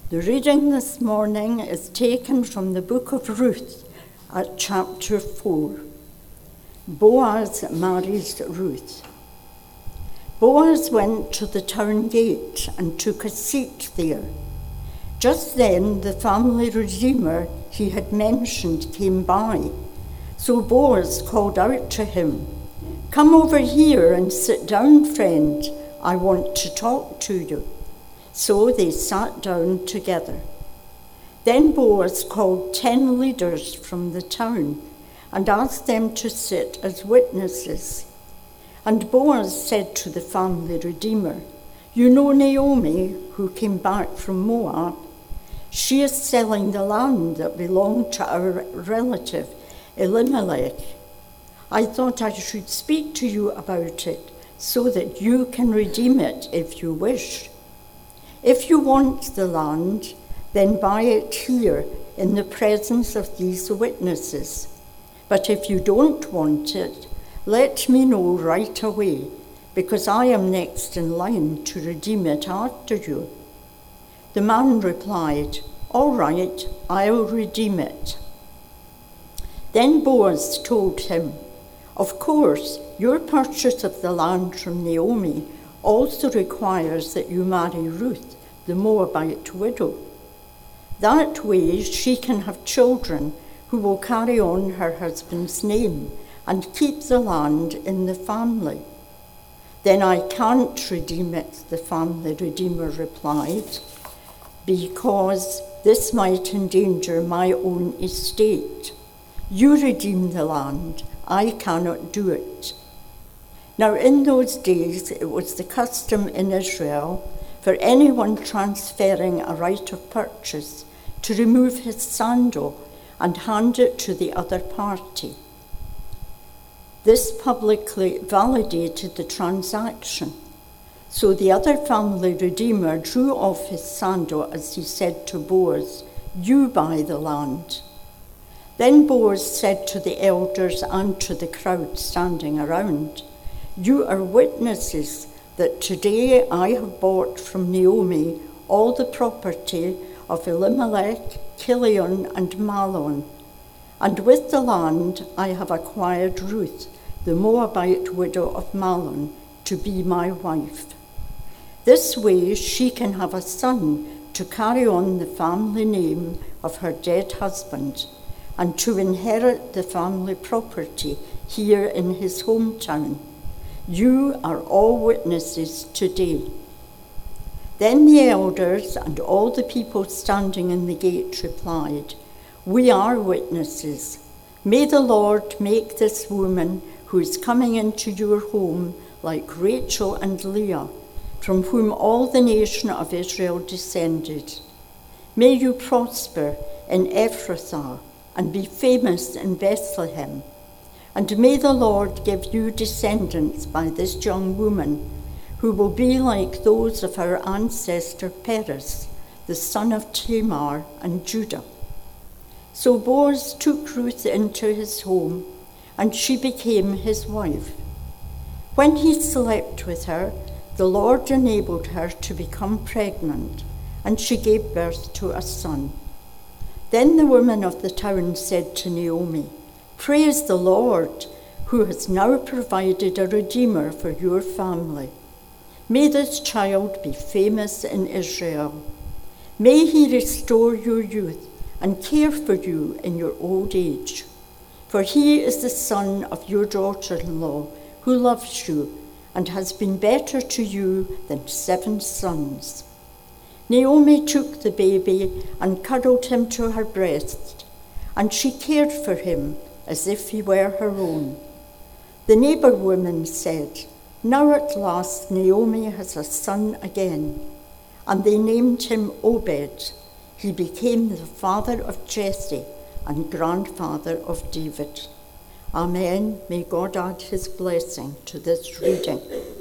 The reading this morning is taken from the book of Ruth at chapter 4. Boaz marries Ruth. Boaz went to the town gate and took a seat there. Just then the family redeemer he had mentioned came by. So Boaz called out to him, "Come over here and sit down, friend. I want to talk to you." So they sat down together. Then Boaz called 10 leaders from the town and asked them to sit as witnesses. And Boaz said to the family redeemer, "You know Naomi, who came back from Moab? She is selling the land that belonged to our relative Elimelech. I thought I should speak to you about it so that you can redeem it if you wish. If you want the land, then buy it here in the presence of these witnesses. But if you don't want it, let me know right away, because I am next in line to redeem it after you." The man replied, "All right, I'll redeem it." Then Boaz told him, "Of course, your purchase of the land from Naomi also requires that you marry Ruth, the Moabite widow. That way she can have children who will carry on her husband's name and keep the land in the family." "Then I can't redeem it," the family redeemer replied, "because this might endanger my own estate. You redeem the land, I cannot do it." Now in those days it was the custom in Israel for anyone transferring a right of purchase to remove his sandal and hand it to the other party. This publicly validated the transaction. So the other family redeemer drew off his sandal as he said to Boaz, "You buy the land." Then Boaz said to the elders and to the crowd standing around, "You are witnesses that today I have bought from Naomi all the property of Elimelech, Chilion, and Mahlon, and with the land I have acquired Ruth, the Moabite widow of Mahlon, to be my wife. This way she can have a son to carry on the family name of her dead husband and to inherit the family property here in his hometown. You are all witnesses today." Then the elders and all the people standing in the gate replied, "We are witnesses. May the Lord make this woman who is coming into your home like Rachel and Leah, from whom all the nation of Israel descended. May you prosper in Ephrathah and be famous in Bethlehem. And may the Lord give you descendants by this young woman, who will be like those of our ancestor Perez, the son of Tamar and Judah." So Boaz took Ruth into his home, and she became his wife. When he slept with her, the Lord enabled her to become pregnant, and she gave birth to a son. Then the women of the town said to Naomi, "Praise the Lord, who has now provided a redeemer for your family. May this child be famous in Israel. May he restore your youth and care for you in your old age. For he is the son of your daughter-in-law, who loves you and has been better to you than 7 sons." Naomi took the baby and cuddled him to her breast, and she cared for him as if he were her own. The neighbor women said, "Now at last Naomi has a son again." And they named him Obed. He became the father of Jesse and grandfather of David. Amen. May God add his blessing to this reading.